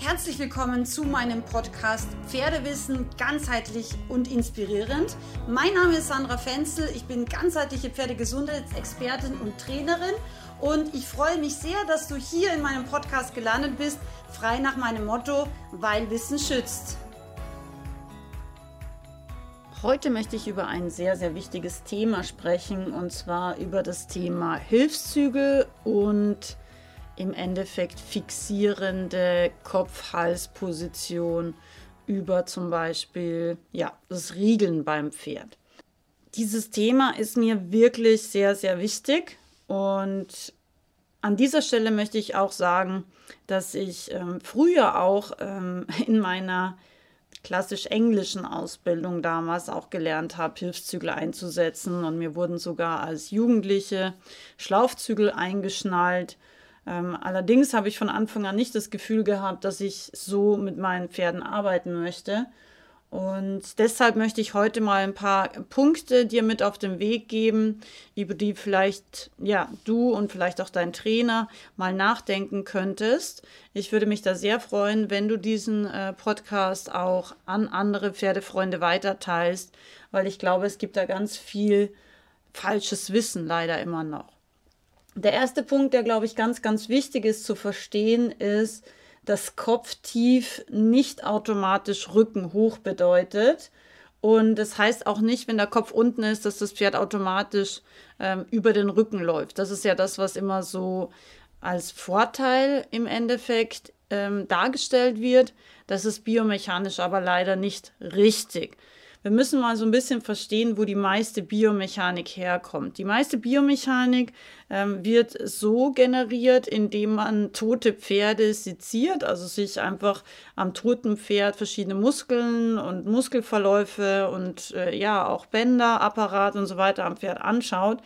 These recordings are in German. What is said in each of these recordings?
Herzlich willkommen zu meinem Podcast Pferdewissen ganzheitlich und inspirierend. Mein Name ist Sandra Fenzel, ich bin ganzheitliche Pferdegesundheitsexpertin und Trainerin und ich freue mich sehr, dass du hier in meinem Podcast gelandet bist, frei nach meinem Motto, weil Wissen schützt. Heute möchte ich über ein sehr, sehr wichtiges Thema sprechen und zwar über das Thema Hilfszügel und im Endeffekt fixierende Kopf-Hals-Position über zum Beispiel das Riegeln beim Pferd. Dieses Thema ist mir wirklich sehr, sehr wichtig und an dieser Stelle möchte ich auch sagen, dass ich früher auch in meiner klassisch englischen Ausbildung damals auch gelernt habe, Hilfszügel einzusetzen und mir wurden sogar als Jugendliche Schlaufzügel eingeschnallt. Allerdings habe ich von Anfang an nicht das Gefühl gehabt, dass ich so mit meinen Pferden arbeiten möchte. Und deshalb möchte ich heute mal ein paar Punkte dir mit auf den Weg geben, über die vielleicht du und vielleicht auch dein Trainer mal nachdenken könntest. Ich würde mich da sehr freuen, wenn du diesen Podcast auch an andere Pferdefreunde weiterteilst, weil ich glaube, es gibt da ganz viel falsches Wissen leider immer noch. Der erste Punkt, der, glaube ich, ganz, ganz wichtig ist zu verstehen, ist, dass Kopftief nicht automatisch Rücken hoch bedeutet. Und das heißt auch nicht, wenn der Kopf unten ist, dass das Pferd automatisch über den Rücken läuft. Das ist ja das, was immer so als Vorteil im Endeffekt dargestellt wird. Das ist biomechanisch aber leider nicht richtig. Wir müssen mal so ein bisschen verstehen, wo die meiste Biomechanik herkommt. Die meiste Biomechanik wird so generiert, indem man tote Pferde seziert, also sich einfach am toten Pferd verschiedene Muskeln und Muskelverläufe und auch Bänder, Apparat und so weiter am Pferd anschaut.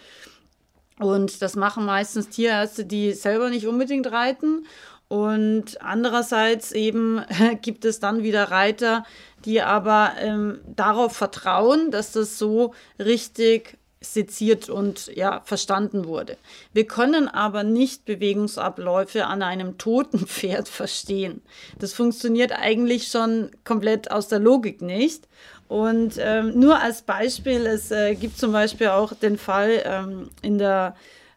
Und das machen meistens Tierärzte, die selber nicht unbedingt reiten. Und andererseits eben gibt es dann wieder Reiter, die aber darauf vertrauen, dass das so richtig seziert und verstanden wurde. Wir können aber nicht Bewegungsabläufe an einem toten Pferd verstehen. Das funktioniert eigentlich schon komplett aus der Logik nicht. Und nur als Beispiel, es gibt zum Beispiel auch den Fall in der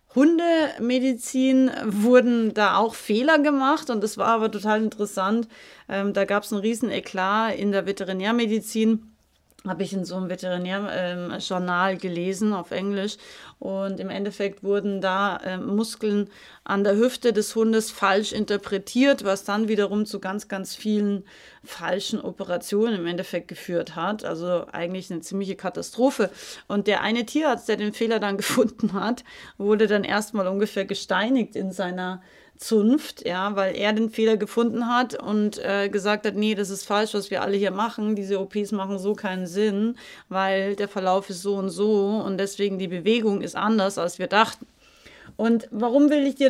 Hundemedizin wurden da auch Fehler gemacht und das war aber total interessant. Da gab es einen riesen Eklat in der Veterinärmedizin. Habe ich in so einem Veterinärjournal gelesen auf Englisch und im Endeffekt wurden da Muskeln an der Hüfte des Hundes falsch interpretiert, was dann wiederum zu ganz, ganz vielen falschen Operationen im Endeffekt geführt hat. Also eigentlich eine ziemliche Katastrophe. Und der eine Tierarzt, der den Fehler dann gefunden hat, wurde dann erstmal ungefähr gesteinigt in seiner Zunft, weil er den Fehler gefunden hat und gesagt hat, nee, das ist falsch, was wir alle hier machen. Diese OPs machen so keinen Sinn, weil der Verlauf ist so und deswegen die Bewegung ist anders, als wir dachten. Und warum gebe ich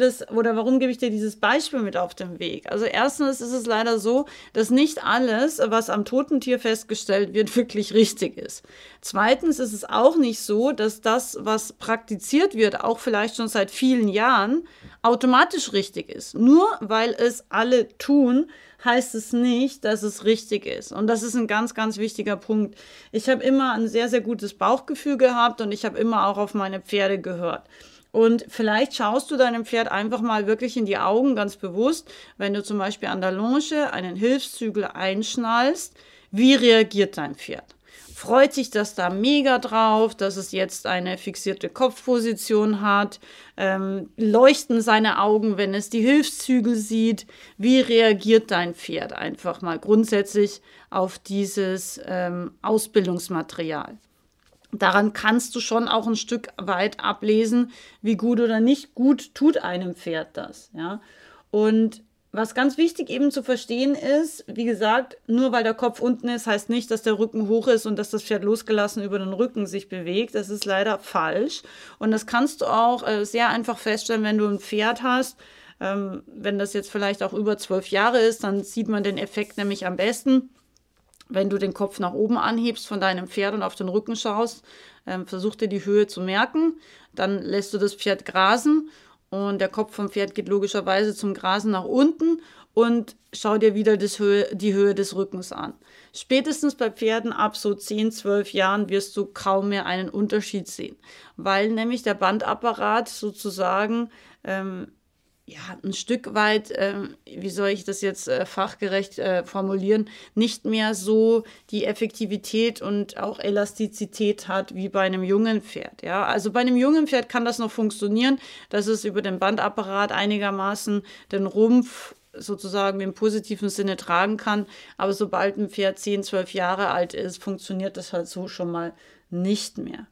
dir dieses Beispiel mit auf den Weg? Also erstens ist es leider so, dass nicht alles, was am toten Tier festgestellt wird, wirklich richtig ist. Zweitens ist es auch nicht so, dass das, was praktiziert wird, auch vielleicht schon seit vielen Jahren, automatisch richtig ist. Nur weil es alle tun, heißt es nicht, dass es richtig ist. Und das ist ein ganz, ganz wichtiger Punkt. Ich habe immer ein sehr, sehr gutes Bauchgefühl gehabt und ich habe immer auch auf meine Pferde gehört. Und vielleicht schaust du deinem Pferd einfach mal wirklich in die Augen, ganz bewusst, wenn du zum Beispiel an der Longe einen Hilfszügel einschnallst, wie reagiert dein Pferd? Freut sich das da mega drauf, dass es jetzt eine fixierte Kopfposition hat? Leuchten seine Augen, wenn es die Hilfszügel sieht? Wie reagiert dein Pferd einfach mal grundsätzlich auf dieses Ausbildungsmaterial? Daran kannst du schon auch ein Stück weit ablesen, wie gut oder nicht gut tut einem Pferd das. Ja? Und was ganz wichtig eben zu verstehen ist, wie gesagt, nur weil der Kopf unten ist, heißt nicht, dass der Rücken hoch ist und dass das Pferd losgelassen über den Rücken sich bewegt. Das ist leider falsch. Und das kannst du auch sehr einfach feststellen, wenn du ein Pferd hast. Wenn das jetzt vielleicht auch über 12 Jahre ist, dann sieht man den Effekt nämlich am besten. Wenn du den Kopf nach oben anhebst von deinem Pferd und auf den Rücken schaust, versuch dir die Höhe zu merken. Dann lässt du das Pferd grasen und der Kopf vom Pferd geht logischerweise zum Grasen nach unten und schau dir wieder die Höhe des Rückens an. Spätestens bei Pferden ab so 10, 12 Jahren wirst du kaum mehr einen Unterschied sehen, weil nämlich der Bandapparat sozusagen ja, ein Stück weit, wie soll ich das jetzt fachgerecht formulieren, nicht mehr so die Effektivität und auch Elastizität hat wie bei einem jungen Pferd. Ja? Also bei einem jungen Pferd kann das noch funktionieren, dass es über den Bandapparat einigermaßen den Rumpf sozusagen im positiven Sinne tragen kann. Aber sobald ein Pferd 10, 12 Jahre alt ist, funktioniert das halt so schon mal nicht mehr.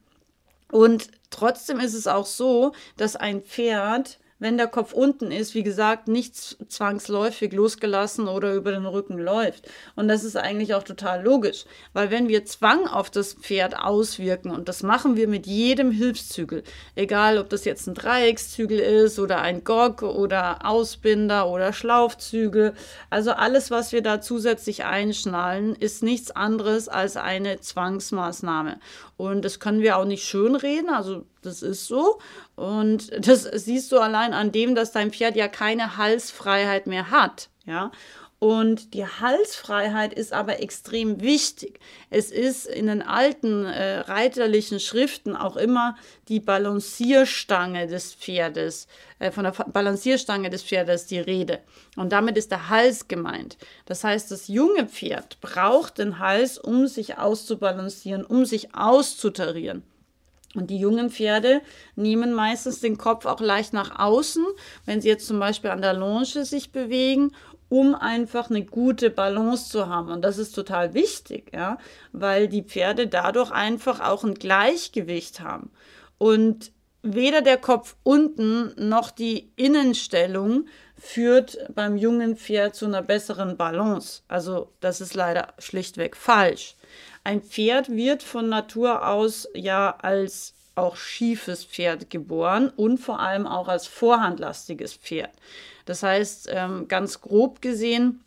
Und trotzdem ist es auch so, dass ein Pferd, wenn der Kopf unten ist, wie gesagt, nicht zwangsläufig losgelassen oder über den Rücken läuft. Und das ist eigentlich auch total logisch, weil wenn wir Zwang auf das Pferd auswirken, und das machen wir mit jedem Hilfszügel, egal ob das jetzt ein Dreieckszügel ist oder ein Gok oder Ausbinder oder Schlaufzügel, also alles, was wir da zusätzlich einschnallen, ist nichts anderes als eine Zwangsmaßnahme. Und das können wir auch nicht schönreden, also das ist so. Und das siehst du allein an dem, dass dein Pferd ja keine Halsfreiheit mehr hat. Ja? Und die Halsfreiheit ist aber extrem wichtig. Es ist in den alten reiterlichen Schriften auch immer die Balancierstange des Pferdes, von der Balancierstange des Pferdes die Rede. Und damit ist der Hals gemeint. Das heißt, das junge Pferd braucht den Hals, um sich auszubalancieren, um sich auszutarieren. Und die jungen Pferde nehmen meistens den Kopf auch leicht nach außen, wenn sie jetzt zum Beispiel an der Longe sich bewegen, um einfach eine gute Balance zu haben. Und das ist total wichtig, ja, weil die Pferde dadurch einfach auch ein Gleichgewicht haben. Und weder der Kopf unten noch die Innenstellung führt beim jungen Pferd zu einer besseren Balance. Also das ist leider schlichtweg falsch. Ein Pferd wird von Natur aus ja als auch schiefes Pferd geboren und vor allem auch als vorhandlastiges Pferd. Das heißt, ganz grob gesehen,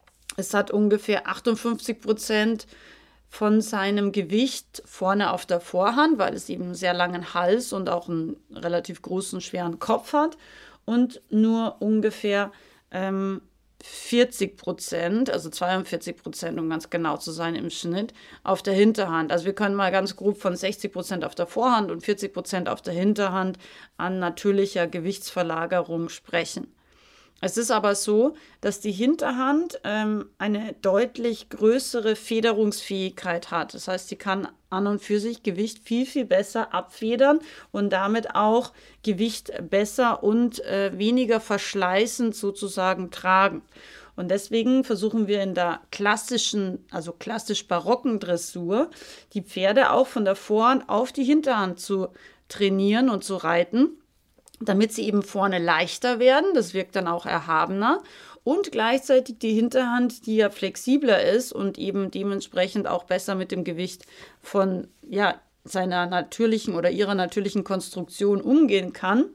es hat ungefähr 58% von seinem Gewicht vorne auf der Vorhand, weil es eben einen sehr langen Hals und auch einen relativ großen, schweren Kopf hat, und nur ungefähr 40%, also 42%, um ganz genau zu sein im Schnitt, auf der Hinterhand. Also wir können mal ganz grob von 60% auf der Vorhand und 40% auf der Hinterhand an natürlicher Gewichtsverlagerung sprechen. Es ist aber so, dass die Hinterhand eine deutlich größere Federungsfähigkeit hat. Das heißt, sie kann an und für sich Gewicht viel, viel besser abfedern und damit auch Gewicht besser und weniger verschleißend sozusagen tragen. Und deswegen versuchen wir in der klassischen, also klassisch-barocken Dressur, die Pferde auch von der Vorhand auf die Hinterhand zu trainieren und zu reiten, damit sie eben vorne leichter werden, das wirkt dann auch erhabener, und gleichzeitig die Hinterhand, die ja flexibler ist und eben dementsprechend auch besser mit dem Gewicht von ja, seiner natürlichen oder ihrer natürlichen Konstruktion umgehen kann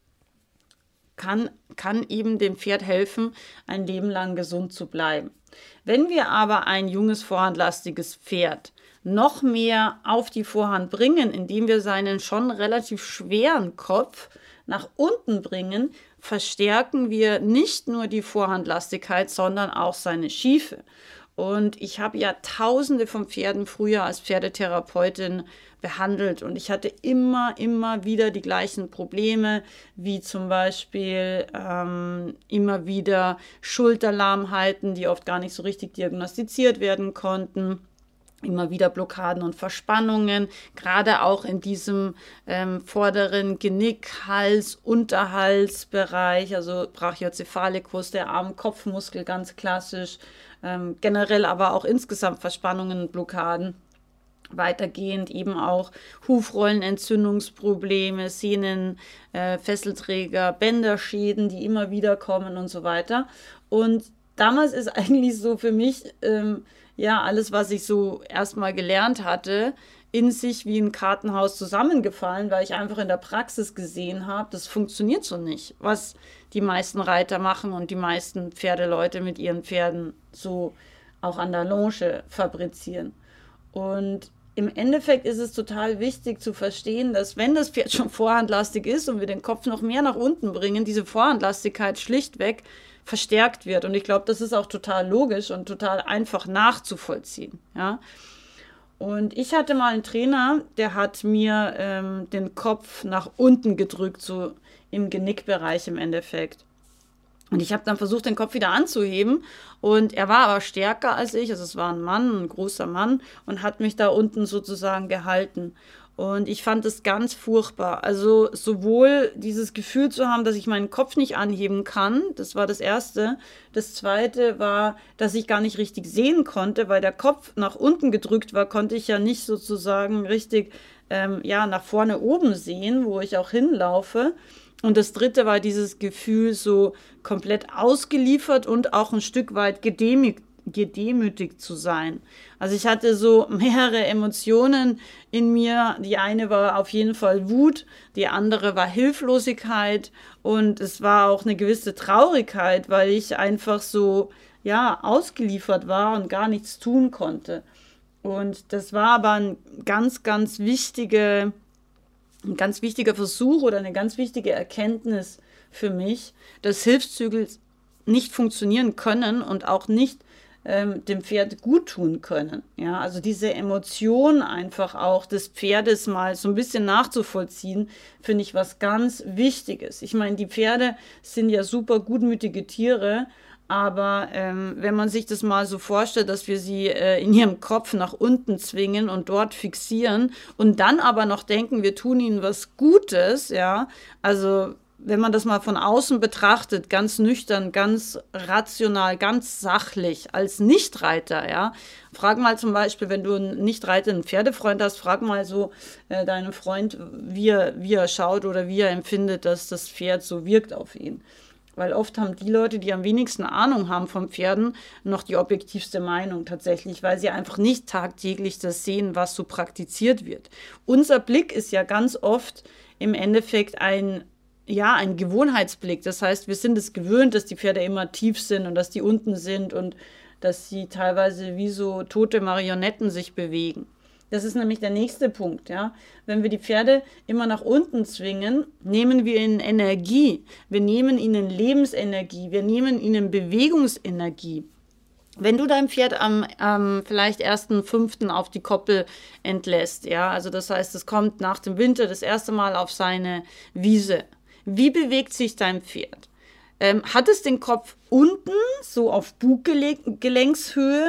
eben dem Pferd helfen, ein Leben lang gesund zu bleiben. Wenn wir aber ein junges, vorhandlastiges Pferd noch mehr auf die Vorhand bringen, indem wir seinen schon relativ schweren Kopf nach unten bringen, verstärken wir nicht nur die Vorhandlastigkeit, sondern auch seine Schiefe. Und ich habe ja tausende von Pferden früher als Pferdetherapeutin behandelt und ich hatte immer wieder die gleichen Probleme, wie zum Beispiel immer wieder Schulterlahmheiten, die oft gar nicht so richtig diagnostiziert werden konnten. Immer wieder Blockaden und Verspannungen, gerade auch in diesem vorderen Genick-, Hals-, Unterhalsbereich, also Brachiocephalikus, der Arm-Kopfmuskel ganz klassisch, generell aber auch insgesamt Verspannungen und Blockaden. Weitergehend eben auch Hufrollenentzündungsprobleme, Sehnen, Fesselträger, Bänderschäden, die immer wieder kommen und so weiter. Und damals ist eigentlich so für mich ja, alles, was ich so erstmal gelernt hatte, in sich wie ein Kartenhaus zusammengefallen, weil ich einfach in der Praxis gesehen habe, das funktioniert so nicht, was die meisten Reiter machen und die meisten Pferdeleute mit ihren Pferden so auch an der Longe fabrizieren. Und im Endeffekt ist es total wichtig zu verstehen, dass wenn das Pferd schon vorhandlastig ist und wir den Kopf noch mehr nach unten bringen, diese Vorhandlastigkeit schlichtweg verstärkt wird. Und ich glaube, das ist auch total logisch und total einfach nachzuvollziehen. Ja? Und ich hatte mal einen Trainer, der hat mir den Kopf nach unten gedrückt, so im Genickbereich im Endeffekt. Und ich habe dann versucht, den Kopf wieder anzuheben. Und er war aber stärker als ich. Also es war ein Mann, ein großer Mann, und hat mich da unten sozusagen gehalten. Und ich fand es ganz furchtbar. Also sowohl dieses Gefühl zu haben, dass ich meinen Kopf nicht anheben kann, das war das Erste. Das Zweite war, dass ich gar nicht richtig sehen konnte, weil der Kopf nach unten gedrückt war, konnte ich ja nicht sozusagen richtig nach vorne oben sehen, wo ich auch hinlaufe. Und das Dritte war dieses Gefühl, so komplett ausgeliefert und auch ein Stück weit gedemütigt zu sein. Also ich hatte so mehrere Emotionen in mir. Die eine war auf jeden Fall Wut, die andere war Hilflosigkeit und es war auch eine gewisse Traurigkeit, weil ich einfach so, ja, ausgeliefert war und gar nichts tun konnte. Und das war aber ein ganz wichtiger Versuch oder eine ganz wichtige Erkenntnis für mich, dass Hilfszügel nicht funktionieren können und auch nicht dem Pferd gut tun können. Ja, also diese Emotion einfach auch des Pferdes mal so ein bisschen nachzuvollziehen, finde ich was ganz Wichtiges. Ich meine, die Pferde sind ja super gutmütige Tiere, aber wenn man sich das mal so vorstellt, dass wir sie in ihrem Kopf nach unten zwingen und dort fixieren und dann aber noch denken, wir tun ihnen was Gutes, ja, also wenn man das mal von außen betrachtet, ganz nüchtern, ganz rational, ganz sachlich, als Nichtreiter, ja, frag mal zum Beispiel, wenn du einen nicht reitenden Pferdefreund hast, frag mal so deinen Freund, wie er schaut oder wie er empfindet, dass das Pferd so wirkt auf ihn. Weil oft haben die Leute, die am wenigsten Ahnung haben von Pferden, noch die objektivste Meinung tatsächlich, weil sie einfach nicht tagtäglich das sehen, was so praktiziert wird. Unser Blick ist ja ganz oft im Endeffekt ein Gewohnheitsblick. Das heißt, wir sind es gewöhnt, dass die Pferde immer tief sind und dass die unten sind und dass sie teilweise wie so tote Marionetten sich bewegen. Das ist nämlich der nächste Punkt, ja. Wenn wir die Pferde immer nach unten zwingen, nehmen wir ihnen Energie, wir nehmen ihnen Lebensenergie, wir nehmen ihnen Bewegungsenergie. Wenn du dein Pferd am vielleicht 1.5. auf die Koppel entlässt, ja, also das heißt, es kommt nach dem Winter das erste Mal auf seine Wiese. Wie bewegt sich dein Pferd? Hat es den Kopf unten, so auf Buggelenkshöhe,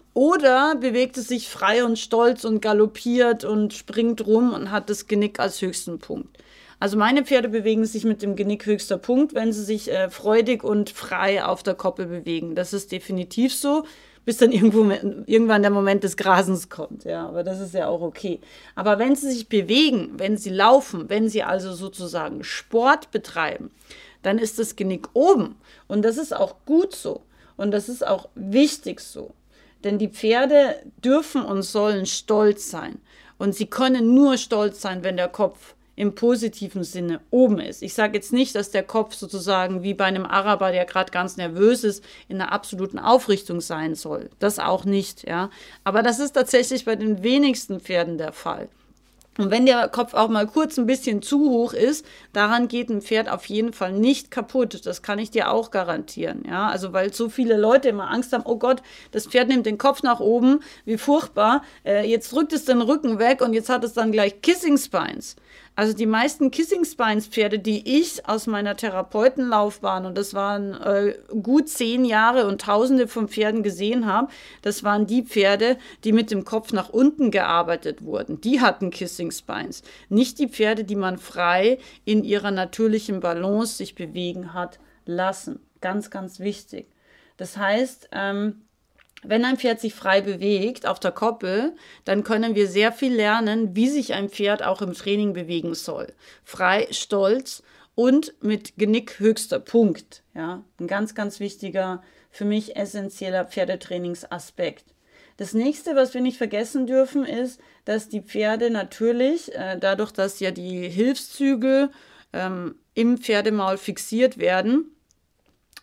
oder bewegt es sich frei und stolz und galoppiert und springt rum und hat das Genick als höchsten Punkt? Also meine Pferde bewegen sich mit dem Genick höchster Punkt, wenn sie sich freudig und frei auf der Koppel bewegen. Das ist definitiv so, bis dann irgendwann der Moment des Grasens kommt. Ja, aber das ist ja auch okay. Aber wenn sie sich bewegen, wenn sie laufen, wenn sie also sozusagen Sport betreiben, dann ist das Genick oben. Und das ist auch gut so. Und das ist auch wichtig so. Denn die Pferde dürfen und sollen stolz sein. Und sie können nur stolz sein, wenn der Kopf im positiven Sinne oben ist. Ich sage jetzt nicht, dass der Kopf sozusagen wie bei einem Araber, der gerade ganz nervös ist, in einer absoluten Aufrichtung sein soll. Das auch nicht, ja. Aber das ist tatsächlich bei den wenigsten Pferden der Fall. Und wenn der Kopf auch mal kurz ein bisschen zu hoch ist, daran geht ein Pferd auf jeden Fall nicht kaputt. Das kann ich dir auch garantieren. Ja, also weil so viele Leute immer Angst haben, oh Gott, das Pferd nimmt den Kopf nach oben, wie furchtbar. Jetzt drückt es den Rücken weg und jetzt hat es dann gleich Kissing Spines. Also die meisten Kissing Spines Pferde, die ich aus meiner Therapeutenlaufbahn, und das waren gut 10 Jahre und Tausende von Pferden gesehen habe, das waren die Pferde, die mit dem Kopf nach unten gearbeitet wurden. Die hatten Kissing Spines. Nicht die Pferde, die man frei in ihrer natürlichen Balance sich bewegen hat lassen. Ganz, ganz wichtig. Das heißt, wenn ein Pferd sich frei bewegt auf der Koppel, dann können wir sehr viel lernen, wie sich ein Pferd auch im Training bewegen soll. Frei, stolz und mit Genick höchster Punkt. Ja, ein ganz, ganz wichtiger, für mich essentieller Pferdetrainingsaspekt. Das nächste, was wir nicht vergessen dürfen, ist, dass die Pferde natürlich, dadurch, dass ja die Hilfszügel im Pferdemaul fixiert werden,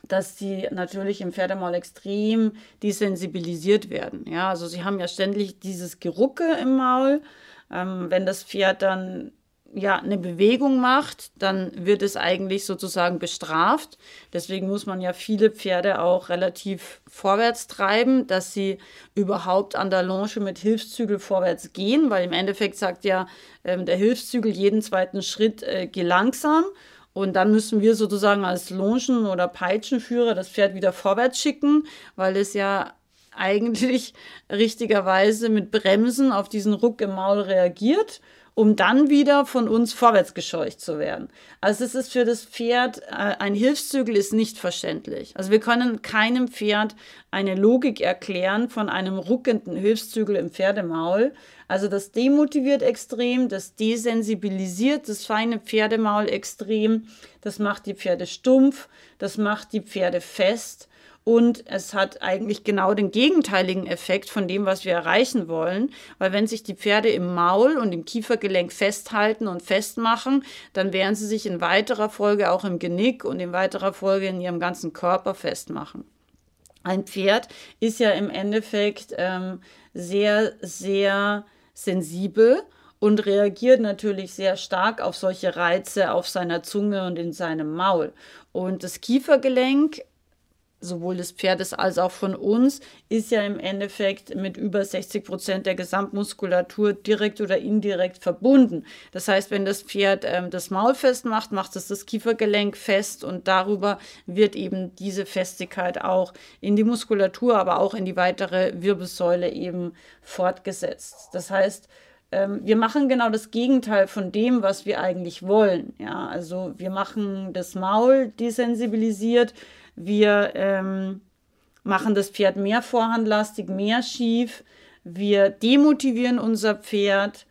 dass sie natürlich im Pferdemaul extrem desensibilisiert werden. Ja, also sie haben ja ständig dieses Gerucke im Maul. Wenn das Pferd dann ja eine Bewegung macht, dann wird es eigentlich sozusagen bestraft. Deswegen muss man ja viele Pferde auch relativ vorwärts treiben, dass sie überhaupt an der Longe mit Hilfszügel vorwärts gehen, weil im Endeffekt sagt ja der Hilfszügel jeden zweiten Schritt, geh langsam. Und dann müssen wir sozusagen als Longen- oder Peitschenführer das Pferd wieder vorwärts schicken, weil es ja eigentlich richtigerweise mit Bremsen auf diesen Ruck im Maul reagiert, um dann wieder von uns vorwärts gescheucht zu werden. Also es ist für das Pferd, ein Hilfszügel ist nicht verständlich. Also wir können keinem Pferd eine Logik erklären von einem ruckenden Hilfszügel im Pferdemaul. Also das demotiviert extrem, das desensibilisiert das feine Pferdemaul extrem, das macht die Pferde stumpf, das macht die Pferde fest. Und es hat eigentlich genau den gegenteiligen Effekt von dem, was wir erreichen wollen. Weil wenn sich die Pferde im Maul und im Kiefergelenk festhalten und festmachen, dann werden sie sich in weiterer Folge auch im Genick und in weiterer Folge in ihrem ganzen Körper festmachen. Ein Pferd ist ja im Endeffekt sehr, sehr sensibel und reagiert natürlich sehr stark auf solche Reize auf seiner Zunge und in seinem Maul. Und das Kiefergelenk, sowohl des Pferdes als auch von uns, ist ja im Endeffekt mit über 60% der Gesamtmuskulatur direkt oder indirekt verbunden. Das heißt, wenn das Pferd das Maul festmacht, macht es das Kiefergelenk fest und darüber wird eben diese Festigkeit auch in die Muskulatur, aber auch in die weitere Wirbelsäule eben fortgesetzt. Das heißt, wir machen genau das Gegenteil von dem, was wir eigentlich wollen. Ja, also wir machen das Maul desensibilisiert, wir machen das Pferd mehr vorhandlastig, mehr schief, wir demotivieren unser Pferd,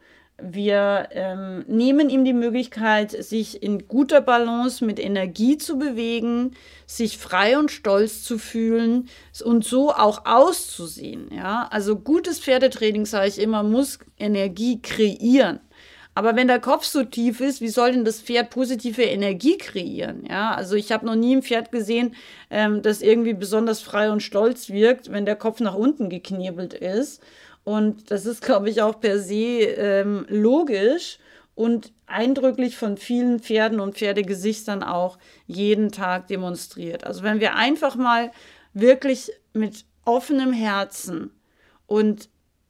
wir nehmen ihm die Möglichkeit, sich in guter Balance mit Energie zu bewegen, sich frei und stolz zu fühlen und so auch auszusehen. Ja? Also gutes Pferdetraining, sage ich immer, muss Energie kreieren. Aber wenn der Kopf so tief ist, wie soll denn das Pferd positive Energie kreieren? Ja, also ich habe noch nie ein Pferd gesehen, das irgendwie besonders frei und stolz wirkt, wenn der Kopf nach unten geknebelt ist. Und das ist, glaube ich, auch per se logisch und eindrücklich von vielen Pferden und Pferdegesichtern auch jeden Tag demonstriert. Also wenn wir einfach mal wirklich mit offenem Herzen und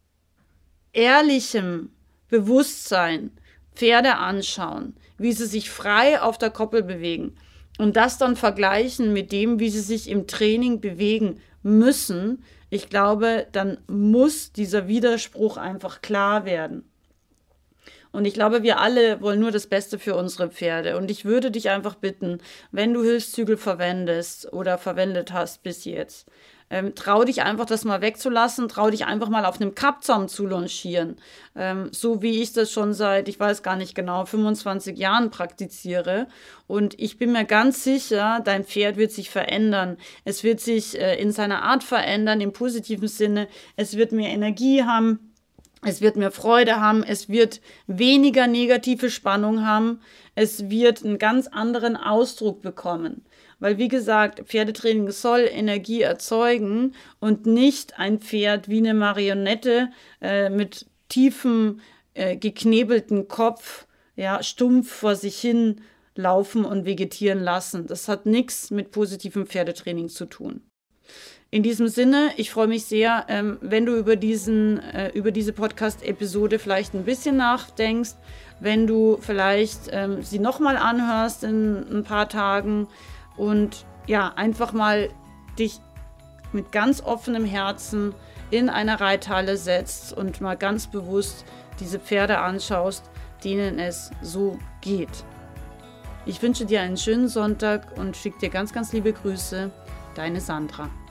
ehrlichem Bewusstsein Pferde anschauen, wie sie sich frei auf der Koppel bewegen und das dann vergleichen mit dem, wie sie sich im Training bewegen müssen, ich glaube, dann muss dieser Widerspruch einfach klar werden. Und ich glaube, wir alle wollen nur das Beste für unsere Pferde. Und ich würde dich einfach bitten, wenn du Hilfszügel verwendest oder verwendet hast bis jetzt, trau dich einfach, das mal wegzulassen, trau dich einfach mal auf einem Kappzaum zu longieren. So wie ich das schon seit, ich weiß gar nicht genau, 25 Jahren praktiziere. Und ich bin mir ganz sicher, dein Pferd wird sich verändern. Es wird sich in seiner Art verändern, im positiven Sinne. Es wird mehr Energie haben. Es wird mehr Freude haben, es wird weniger negative Spannung haben, es wird einen ganz anderen Ausdruck bekommen. Weil, wie gesagt, Pferdetraining soll Energie erzeugen und nicht ein Pferd wie eine Marionette mit tiefem, geknebelten Kopf, ja, stumpf vor sich hin laufen und vegetieren lassen. Das hat nichts mit positivem Pferdetraining zu tun. In diesem Sinne, ich freue mich sehr, wenn du über diese Podcast-Episode vielleicht ein bisschen nachdenkst, wenn du vielleicht sie nochmal anhörst in ein paar Tagen und ja, einfach mal dich mit ganz offenem Herzen in eine Reithalle setzt und mal ganz bewusst diese Pferde anschaust, denen es so geht. Ich wünsche dir einen schönen Sonntag und schicke dir ganz, ganz liebe Grüße. Deine Sandra.